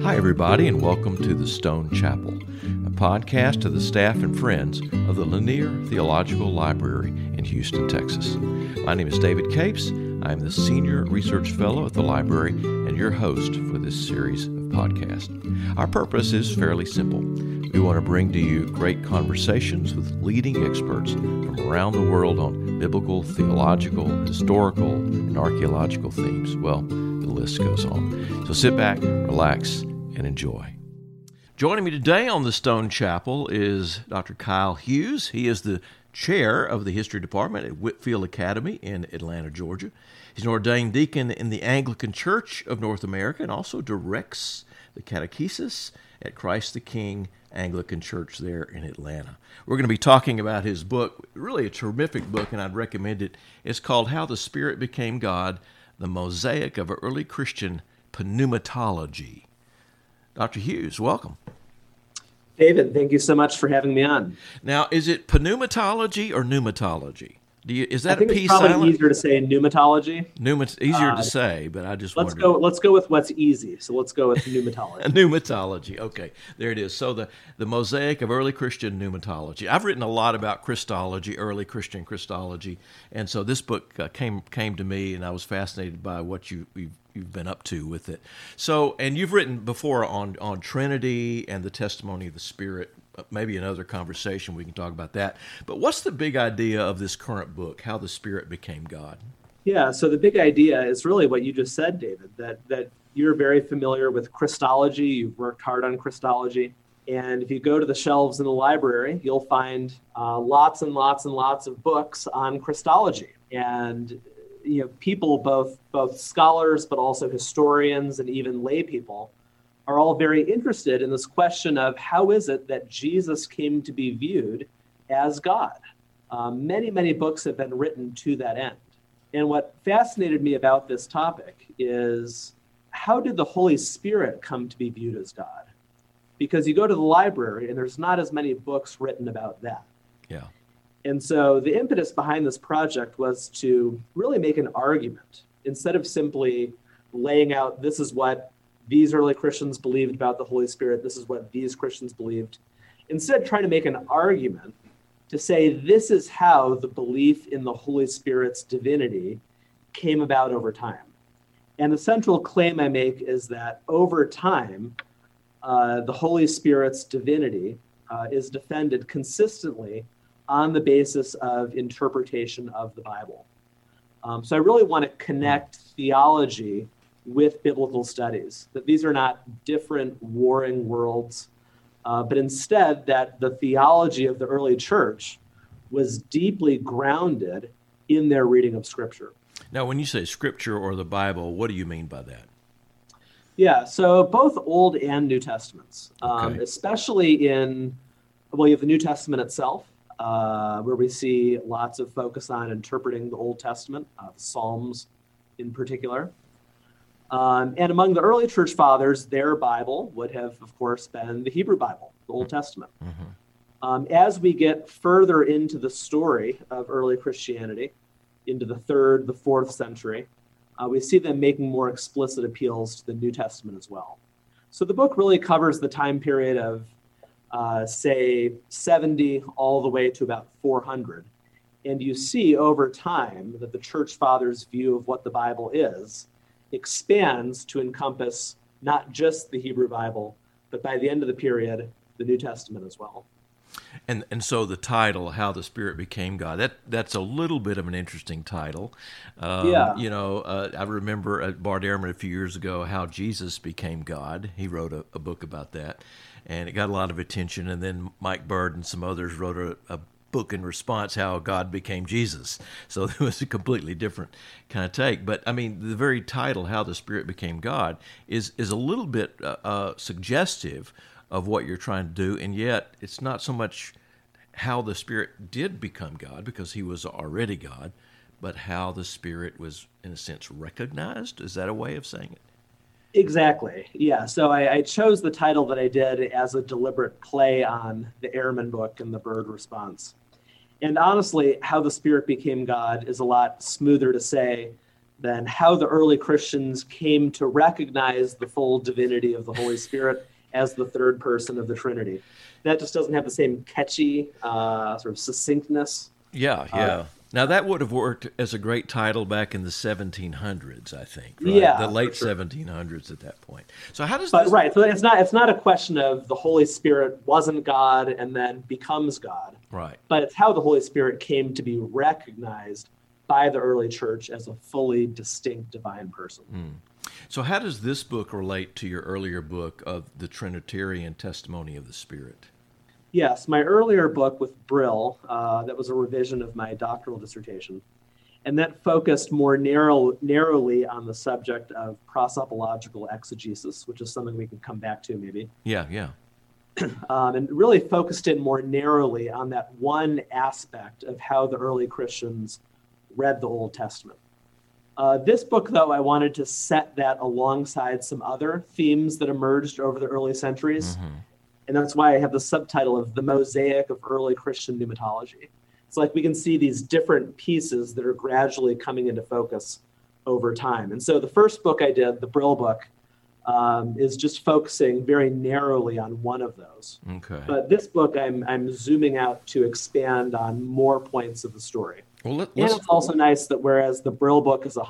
Hi, everybody, and welcome to the Stone Chapel, a podcast of the staff and friends of the Lanier Theological Library in Houston, Texas. My name is David Capes. I am the Senior Research Fellow at the library and your host for this series of podcasts. Our purpose is fairly simple. We want to bring to you great conversations with leading experts from around the world on biblical, theological, historical, and archaeological themes. Well, the list goes on. So sit back, relax, and enjoy. Joining me today on the Stone Chapel is Dr. Kyle Hughes. He is the chair of the History Department at Whitfield Academy in Atlanta, Georgia. He's an ordained deacon in the Anglican Church of North America and also directs the catechesis at Christ the King Anglican Church there in Atlanta. We're going to be talking about his book, really a terrific book, and I'd recommend it. It's called How the Spirit Became God, The Mosaic of Early Christian Pneumatology. Dr. Hughes, welcome. David, thank you so much for having me on. Now, is it pneumatology or pneumatology? Is that I think a P it's probably silent? easier to say pneumatology. Easier to say, but I just Let's wondered. go with what's easy. So let's go with pneumatology. Pneumatology. Okay, there it is. So the mosaic of early Christian pneumatology. I've written a lot about Christology, early Christian Christology, and so this book came to me, and I was fascinated by what you've been up to with it. So, and you've written before on Trinity and the testimony of the Spirit. Maybe another conversation we can talk about that. But what's the big idea of this current book, How the Spirit Became God? Yeah, so the big idea is really what you just said, David, that you're very familiar with Christology. You've worked hard on Christology. And if you go to the shelves in the library, you'll find lots and lots and lots of books on Christology. And people, both scholars, but also historians and even lay people, are all very interested in this question of how is it that Jesus came to be viewed as God? Many, many books have been written to that end. And what fascinated me about this topic is how did the Holy Spirit come to be viewed as God? Because you go to the library and there's not as many books written about that. Yeah. And so the impetus behind this project was to really make an argument instead of simply laying out this is what these early Christians believed about the Holy Spirit, this is what these Christians believed. Instead, trying to make an argument to say this is how the belief in the Holy Spirit's divinity came about over time. And the central claim I make is that over time, the Holy Spirit's divinity is defended consistently on the basis of interpretation of the Bible. So I really want to connect theology with biblical studies, that these are not different warring worlds, but instead that the theology of the early church was deeply grounded in their reading of Scripture. Now, when you say Scripture or the Bible, what do you mean by that? Yeah, so both Old and New Testaments, Okay. especially you have the New Testament itself, where we see lots of focus on interpreting the Old Testament, the Psalms in particular. And among the early church fathers, their Bible would have, of course, been the Hebrew Bible, the Old Testament. Mm-hmm. As we get further into the story of early Christianity, into the 3rd, the 4th century, we see them making more explicit appeals to the New Testament as well. So the book really covers the time period of, say, 70 all the way to about 400. And you see over time that the church fathers' view of what the Bible is expands to encompass not just the Hebrew Bible, but by the end of the period, the New Testament as well. And so the title, How the Spirit Became God, that's a little bit of an interesting title. Yeah. I remember at Bart Ehrman a few years ago how Jesus became God. He wrote a book about that, and it got a lot of attention. And then Mike Bird and some others wrote a book in response, How God Became Jesus. So it was a completely different kind of take. But I mean, the very title, How the Spirit Became God, is a little bit suggestive of what you're trying to do, and yet it's not so much how the Spirit did become God, because he was already God, but how the Spirit was, in a sense, recognized. Is that a way of saying it? Exactly. Yeah. So I chose the title that I did as a deliberate play on the Ehrman book and the Bird response. And honestly, How the Spirit Became God is a lot smoother to say than how the early Christians came to recognize the full divinity of the Holy Spirit as the third person of the Trinity. That just doesn't have the same catchy sort of succinctness. Yeah. Now that would have worked as a great title back in the 1700s, I think. Right? Yeah, the late sure. 1700s at that point. So how does But this? right, so it's not a question of the Holy Spirit wasn't God and then becomes God. Right. But it's how the Holy Spirit came to be recognized by the early church as a fully distinct divine person. So how does this book relate to your earlier book of the Trinitarian Testimony of the Spirit? Yes, my earlier book with Brill, that was a revision of my doctoral dissertation, and that focused more narrowly on the subject of prosopological exegesis, which is something we can come back to maybe. Yeah. And really focused in more narrowly on that one aspect of how the early Christians read the Old Testament. This book, though, I wanted to set that alongside some other themes that emerged over the early centuries. Mm-hmm. And that's why I have the subtitle of The Mosaic of Early Christian Pneumatology. It's like we can see these different pieces that are gradually coming into focus over time. And so the first book I did, the Brill book, is just focusing very narrowly on one of those. Okay. But this book, I'm zooming out to expand on more points of the story. Well, And it's also nice that whereas the Brill book is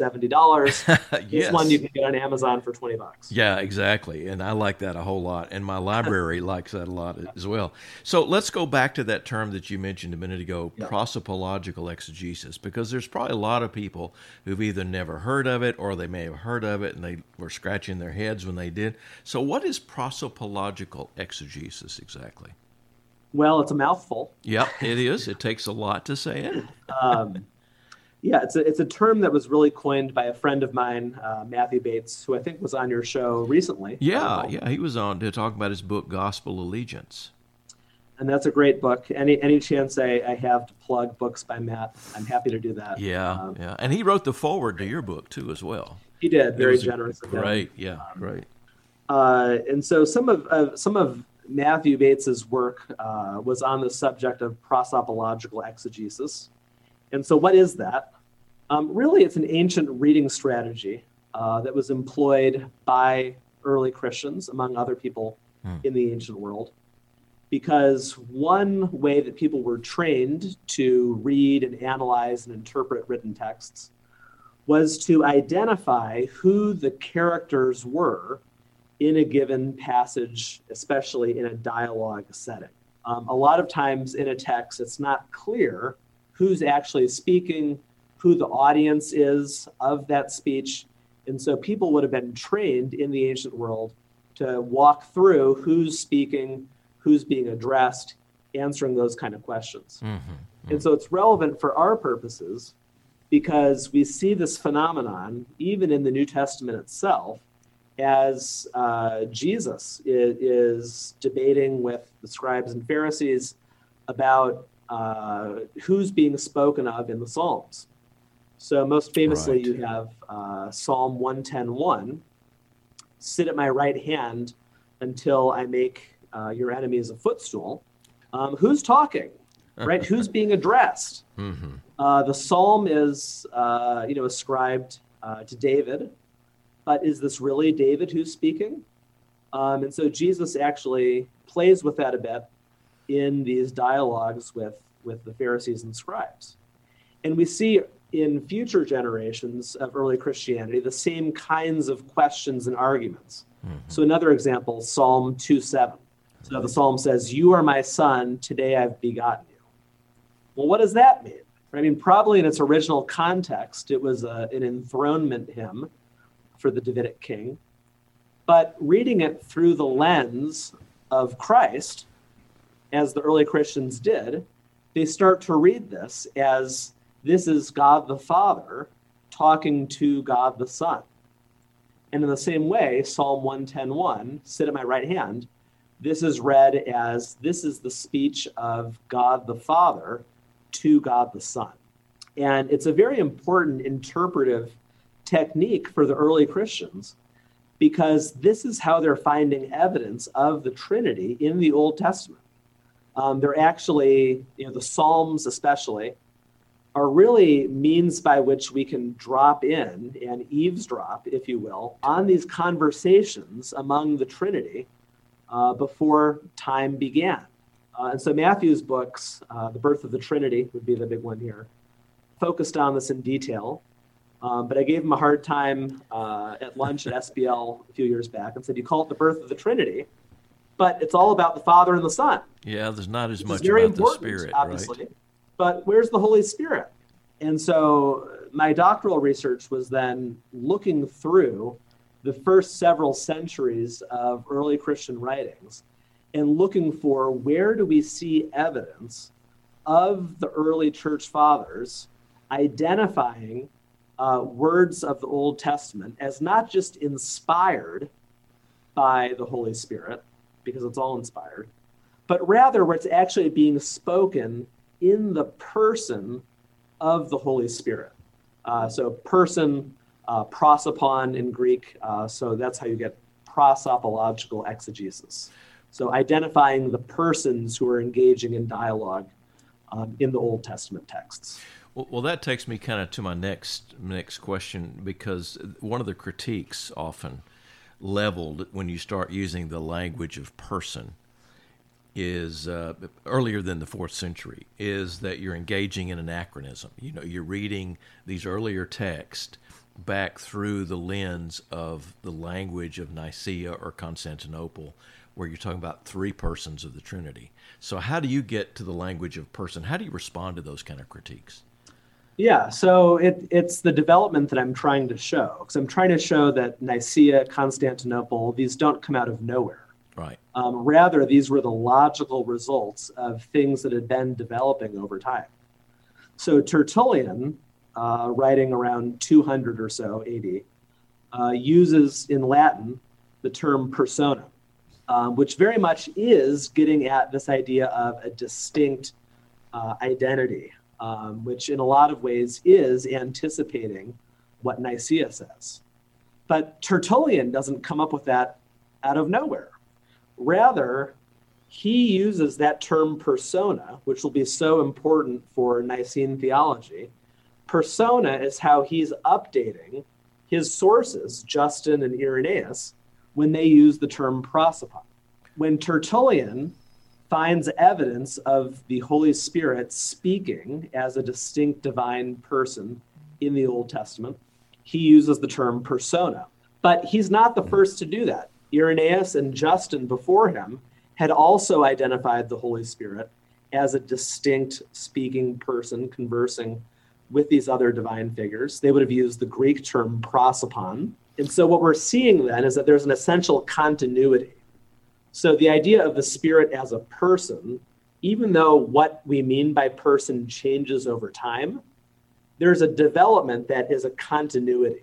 $170, this one you can get on Amazon for $20. Yeah, exactly. And I like that a whole lot. And my library likes that a lot as well. So let's go back to that term that you mentioned a minute ago, prosopological exegesis, because there's probably a lot of people who've either never heard of it or they may have heard of it and they were scratching their heads when they did. So what is prosopological exegesis exactly? Well, it's a mouthful. Yep, it is. It takes a lot to say it. It's a term that was really coined by a friend of mine, Matthew Bates, who I think was on your show recently. Yeah, he was on to talk about his book, Gospel Allegiance. And that's a great book. Any chance I have to plug books by Matt, I'm happy to do that. Yeah. And he wrote the foreword to your book, too, as well. He did. Very generous. Great. And so some of Matthew Bates's work was on the subject of prosopological exegesis. And so what is that? Really, it's an ancient reading strategy that was employed by early Christians, among other people in the ancient world, because one way that people were trained to read and analyze and interpret written texts was to identify who the characters were in a given passage, especially in a dialogue setting. A lot of times in a text, it's not clear who's actually speaking, who the audience is of that speech. And so people would have been trained in the ancient world to walk through who's speaking, who's being addressed, answering those kind of questions. And so it's relevant for our purposes because we see this phenomenon, even in the New Testament itself, as Jesus is debating with the scribes and Pharisees about who's being spoken of in the Psalms. So most famously, you have Psalm 110:1, sit at my right hand until I make your enemies a footstool. Who's talking, right? Who's being addressed? The psalm is ascribed to David. But is this really David who's speaking? And so Jesus actually plays with that a bit in these dialogues with the Pharisees and scribes. And we see in future generations of early Christianity the same kinds of questions and arguments. So another example, Psalm 2:7. So the psalm says, "You are my son, today I've begotten you." Well, what does that mean? I mean, probably in its original context, it was an enthronement hymn for the Davidic king, but reading it through the lens of Christ, as the early Christians did, they start to read this as this is God the Father talking to God the Son. And in the same way, Psalm 110:1, sit at my right hand, this is read as this is the speech of God the Father to God the Son. And it's a very important interpretive technique for the early Christians because this is how they're finding evidence of the Trinity in the Old Testament. They're actually, the Psalms especially, are really means by which we can drop in and eavesdrop, if you will, on these conversations among the Trinity before time began. And so Matthew's books, The Birth of the Trinity would be the big one here, focused on this in detail. But I gave him a hard time at lunch at SBL a few years back and said, you call it The Birth of the Trinity, but it's all about the Father and the Son. Yeah, there's not as much about the Spirit, obviously. Right? But where's the Holy Spirit? And so my doctoral research was then looking through the first several centuries of early Christian writings and looking for where do we see evidence of the early church fathers identifying words of the Old Testament as not just inspired by the Holy Spirit, because it's all inspired, but rather where it's actually being spoken in the person of the Holy Spirit. So person, prosopon in Greek, so that's how you get prosopological exegesis. So identifying the persons who are engaging in dialogue in the Old Testament texts. Well, that takes me kind of to my next question, because one of the critiques often leveled when you start using the language of person is earlier than the 4th century, is that you're engaging in anachronism. You know, you're reading these earlier texts back through the lens of the language of Nicaea or Constantinople, where you're talking about 3 persons of the Trinity. So how do you get to the language of person? How do you respond to those kind of critiques? Yeah, so it's the development that I'm trying to show, because I'm trying to show that Nicaea, Constantinople, these don't come out of nowhere. Right. Rather, these were the logical results of things that had been developing over time. So Tertullian, writing around 200 or so AD, uses in Latin the term persona, which very much is getting at this idea of a distinct identity. Which in a lot of ways is anticipating what Nicaea says. But Tertullian doesn't come up with that out of nowhere. Rather, he uses that term persona, which will be so important for Nicene theology. Persona is how he's updating his sources, Justin and Irenaeus, when they use the term prosopon. When Tertullian finds evidence of the Holy Spirit speaking as a distinct divine person in the Old Testament, he uses the term persona. But he's not the first to do that. Irenaeus and Justin before him had also identified the Holy Spirit as a distinct speaking person conversing with these other divine figures. They would have used the Greek term prosopon. And so what we're seeing then is that there's an essential continuity. So the idea of the Spirit as a person, even though what we mean by person changes over time, there's a development that is a continuity.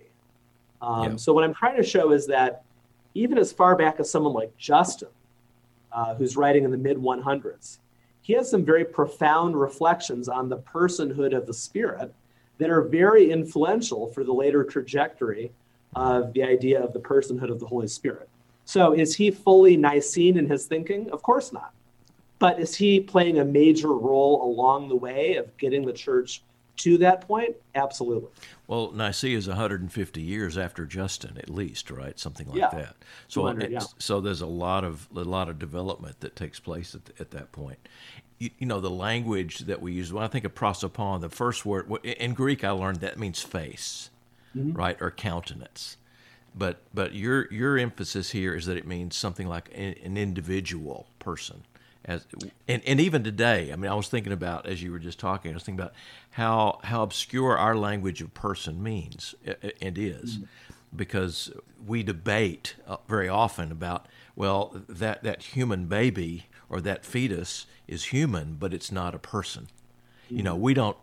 So what I'm trying to show is that even as far back as someone like Justin, who's writing in the mid-100s, he has some very profound reflections on the personhood of the Spirit that are very influential for the later trajectory of the idea of the personhood of the Holy Spirit. So is he fully Nicene in his thinking? Of course not. But is he playing a major role along the way of getting the church to that point? Absolutely. Well, Nicaea is 150 years after Justin, at least, right? Something like that. So, so there's a lot of development that takes place at that point. You know, the language that we use, when I think of prosopon, the first word, in Greek I learned that means face, right, or countenance. But your emphasis here is that it means something like an individual person. And even today, I mean, I was thinking about, as you were just talking, I was thinking about how obscure our language of person means and is, because we debate very often about, well, that human baby or that fetus is human, but it's not a person. You know,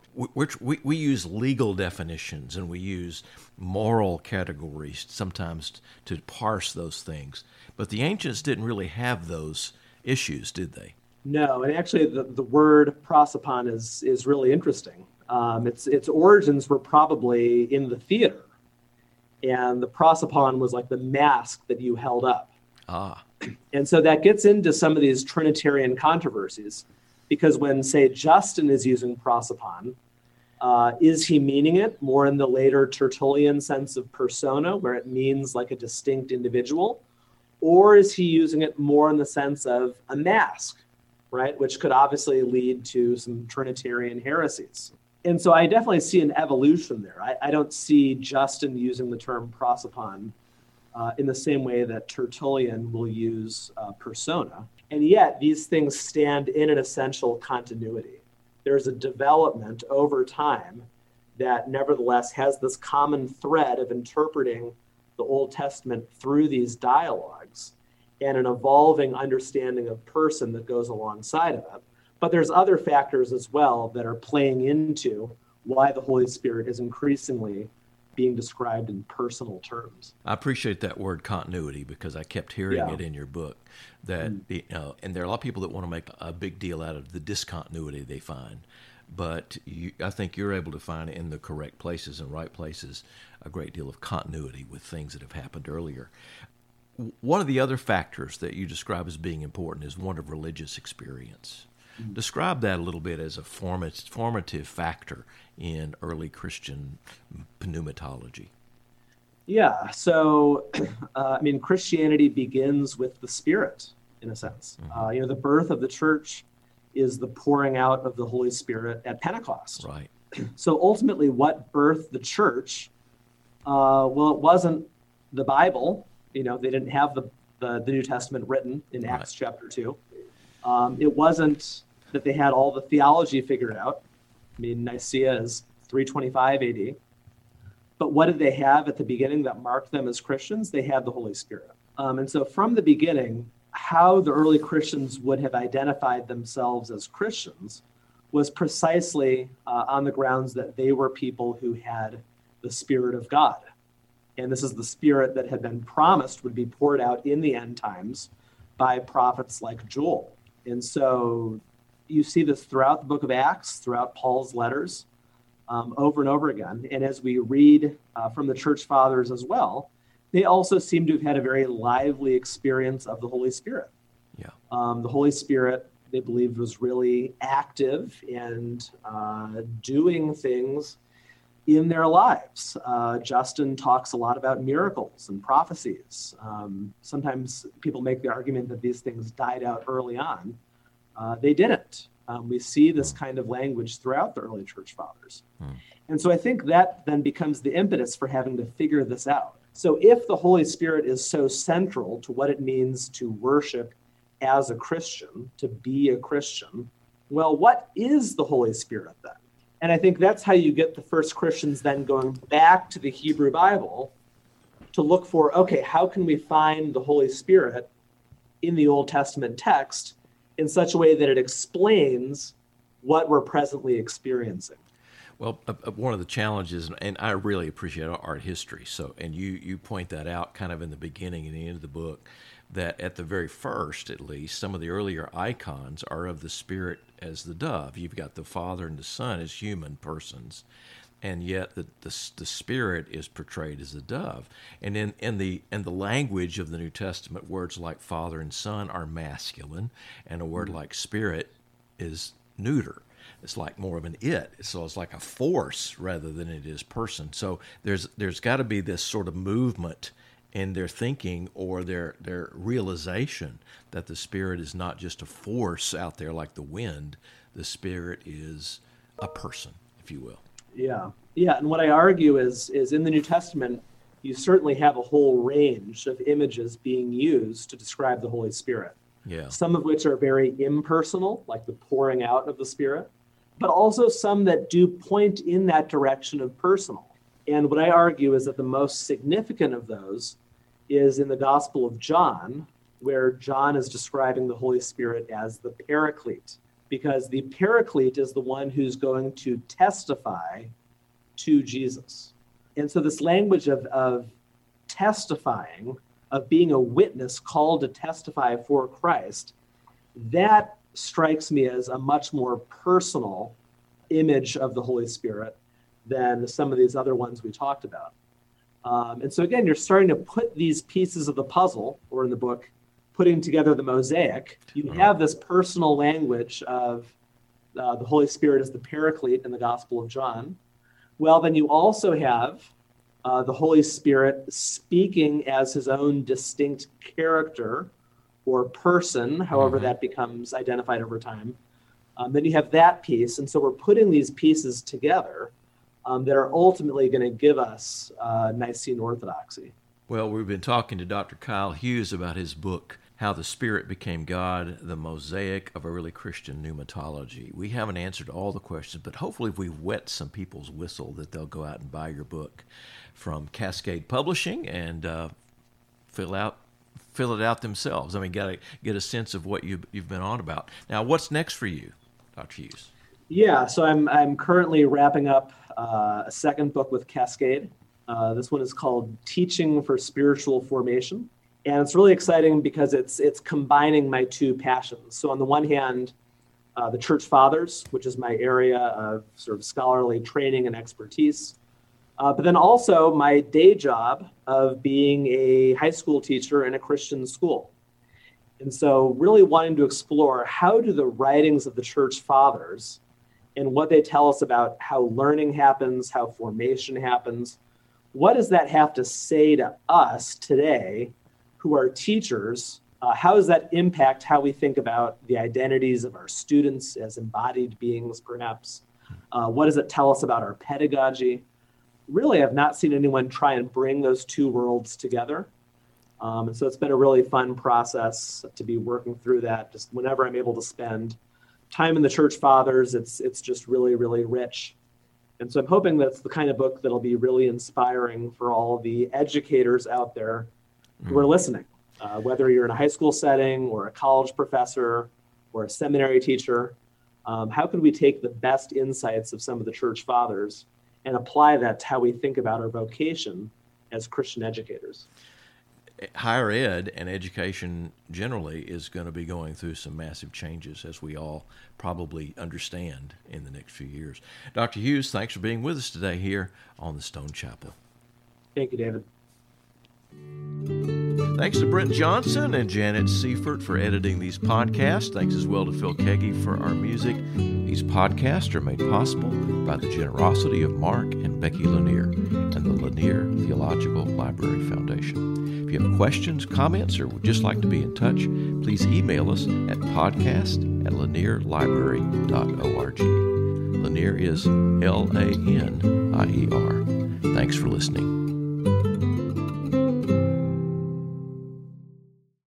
we use legal definitions and we use moral categories sometimes to parse those things. But the ancients didn't really have those issues, did they? No, and actually the word prosopon is really interesting. Its origins were probably in the theater. And the prosopon was like the mask that you held up. And so that gets into some of these Trinitarian controversies. Because when, say, Justin is using prosopon, Is he meaning it more in the later Tertullian sense of persona, where it means like a distinct individual? Or is he using it more in the sense of a mask, right? Which could obviously lead to some Trinitarian heresies. And so I definitely see an evolution there. I don't see Justin using the term prosopon in the same way that Tertullian will use persona. And yet these things stand in an essential continuity. There's a development over time that nevertheless has this common thread of interpreting the Old Testament through these dialogues and an evolving understanding of person that goes alongside of it. But there's other factors as well that are playing into why the Holy Spirit is increasingly being described in personal terms. I appreciate that word continuity because I kept hearing it in your book that, and there are a lot of people that want to make a big deal out of the discontinuity they find. But I think you're able to find in the correct places and right places a great deal of continuity with things that have happened earlier. One of the other factors that you describe as being important is one of religious experience. Mm-hmm. Describe that a little bit as a formative factor in early Christian pneumatology. Yeah, so Christianity begins with the Spirit, in a sense. Mm-hmm. The birth of the church is the pouring out of the Holy Spirit at Pentecost. Right. So ultimately, what birthed the church? It wasn't the Bible. They didn't have the New Testament written in Acts chapter 2. It wasn't that they had all the theology figured out. Nicaea is 325 AD. But what did they have at the beginning that marked them as Christians? They had the Holy Spirit. And so from the beginning, how the early Christians would have identified themselves as Christians was precisely on the grounds that they were people who had the Spirit of God. And this is the Spirit that had been promised would be poured out in the end times by prophets like Joel. And so you see this throughout the book of Acts, throughout Paul's letters, over and over again. And as we read from the church fathers as well, they also seem to have had a very lively experience of the Holy Spirit. Yeah. The Holy Spirit, they believed, was really active and doing things in their lives. Justin talks a lot about miracles and prophecies. Sometimes people make the argument that these things died out early on. They didn't. We see this kind of language throughout the early church fathers. And so I think that then becomes the impetus for having to figure this out. So if the Holy Spirit is so central to what it means to worship as a Christian, to be a Christian, well, what is the Holy Spirit then? And I think that's how you get the first Christians then going back to the Hebrew Bible to look for, okay, how can we find the Holy Spirit in the Old Testament text in such a way that it explains what we're presently experiencing? Well, one of the challenges, and I really appreciate art history, and you point that out kind of in the beginning and the end of the book, that at the very first, at least, some of the earlier icons are of the Spirit as the dove. You've got the Father and the Son as human persons, and yet the Spirit is portrayed as a dove. And in the language of the New Testament, words like Father and Son are masculine, and a word like Spirit is neuter. It's like more of an it. So it's like a force rather than it is person. So there's got to be this sort of movement in their thinking or their realization that the Spirit is not just a force out there like the wind. The Spirit is a person, if you will. Yeah. And what I argue is in the New Testament, you certainly have a whole range of images being used to describe the Holy Spirit. Yeah. Some of which are very impersonal, like the pouring out of the Spirit, but also some that do point in that direction of personal. And what I argue is that the most significant of those is in the Gospel of John, where John is describing the Holy Spirit as the Paraclete, because the Paraclete is the one who's going to testify to Jesus. And so this language of testifying, of being a witness called to testify for Christ, that strikes me as a much more personal image of the Holy Spirit than some of these other ones we talked about. And so again, you're starting to put these pieces of the puzzle, or in the book, putting together the mosaic. You have this personal language of the Holy Spirit is the Paraclete in the Gospel of John, well, then you also have the Holy Spirit speaking as his own distinct character or person, however that becomes identified over time. Then you have that piece. And so we're putting these pieces together that are ultimately going to give us Nicene orthodoxy. Well, we've been talking to Dr. Kyle Hughes about his book, How the Spirit Became God, The Mosaic of Early Christian Pneumatology. We haven't answered all the questions, but hopefully if we've wet some people's whistle that they'll go out and buy your book from Cascade Publishing and fill it out themselves. I mean, got to get a sense of what you've been on about. Now, what's next for you, Dr. Hughes? Yeah, so I'm currently wrapping up a second book with Cascade. This one is called Teaching for Spiritual Formation. And it's really exciting because it's combining my two passions. So on the one hand, the Church Fathers, which is my area of sort of scholarly training and expertise. But then also my day job of being a high school teacher in a Christian school. And so really wanting to explore how do the writings of the Church Fathers and what they tell us about how learning happens, how formation happens, what does that have to say to us today who are teachers? How does that impact how we think about the identities of our students as embodied beings, perhaps? What does it tell us about our pedagogy? Really, I've not seen anyone try and bring those two worlds together. And so it's been a really fun process to be working through that. Just whenever I'm able to spend time in the Church Fathers, it's just really, really rich. And so I'm hoping that's the kind of book that'll be really inspiring for all the educators out there who are listening, whether you're in a high school setting or a college professor or a seminary teacher. How can we take the best insights of some of the Church Fathers and apply that to how we think about our vocation as Christian educators? Higher ed and education generally is going to be going through some massive changes, as we all probably understand in the next few years. Dr. Hughes, thanks for being with us today here on the Stone Chapel. Thank you, David. Thanks to Brent Johnson and Janet Seifert for editing these podcasts. Thanks as well to Phil Keggy for our music. These podcasts are made possible by the generosity of Mark and Becky Lanier and the Lanier Theological Library Foundation. If you have questions, comments, or would just like to be in touch, please email us at podcast@lanierlibrary.org. Lanier is Lanier. Thanks for listening.